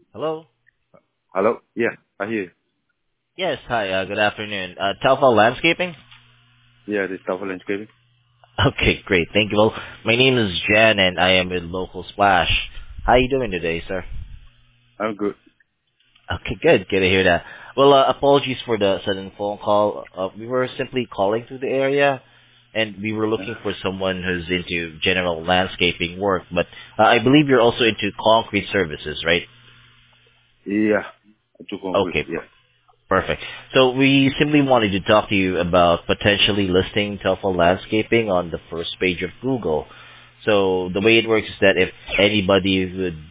Hello? Hello? Yeah, I hear you. Yes, hi, good afternoon. Telfa Landscaping? Yeah, this is Tafel Landscaping. Okay, great. Thank you. Well, my name is Jan and I am with Local Splash. How are you doing today, sir? I'm good. Okay, good. Good to hear that. Well, apologies for the sudden phone call. We were simply calling through the area and we were looking for someone who's into general landscaping work, but I believe you're also into concrete services, right? Yeah, I took concrete. Okay, Yeah. perfect. So we simply wanted to talk to you about potentially listing Telfa Landscaping on the first page of Google. So the way it works is that if anybody would